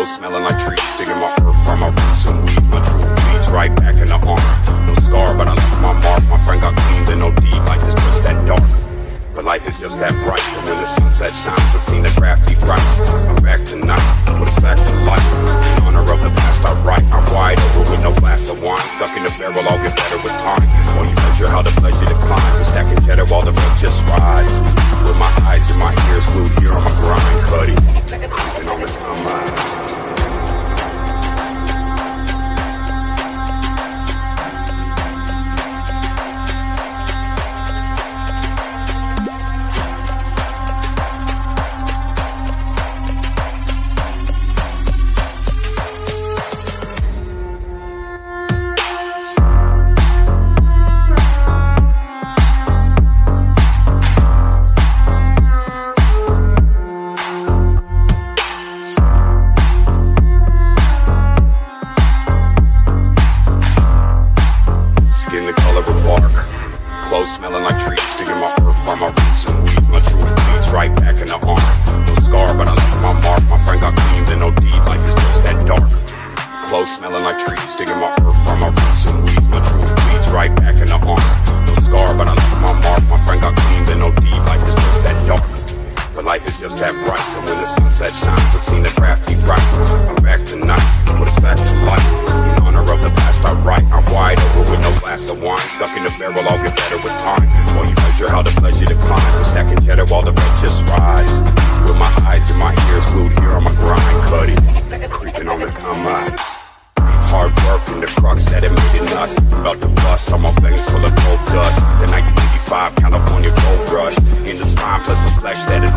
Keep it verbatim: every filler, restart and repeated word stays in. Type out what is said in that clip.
Clothes smelling like trees, digging my earth from my roots and weeds. My true bleeds right back in the armor. No scar, but I left my mark. My friend got cleaned and no deed. Life is just that dark, but life is just that bright. And when the sunset shines, I've seen the crafty rights. I'm back tonight with a stack to life. In honor of the past I write. I'm wide over with no glass of wine. Stuck in the barrel, I'll get better with time. While you measure how the pleasure declines, I'm stacking cheddar while the rent just rise. With my eyes and my ears glued here on my grind, cutty, creeping on the combine. Clothes smelling like trees, digging my earth from my roots and weeds. My truth bleeds right back in the armor. No scar, but I left my mark. My friend got cleaned and no deed. Life is just that dark. Clothes smelling like trees, digging my earth from my roots and weeds. My truth bleeds right back in the armor. No scar, but I left my mark. My friend got cleaned and no deed. Life is just that dark, but life is just that bright. And when the sunset shines, I've seen the crafty rights. I'm back tonight with a stack to life. In honor of the past I write. I'm wide over with no glass of wine. Stuck in the barrel, I'll get better with time. While you measure how the pleasure declines, I'm stacking cheddar while the rent just rise. With my eyes and my ears glued here on my grind, cutty, creeping on the combine. Hard work and the crux that it made it us. About to bust on my veins full of gold dust. The nineteen eighty-five California gold rush. In the spine plus the flesh that it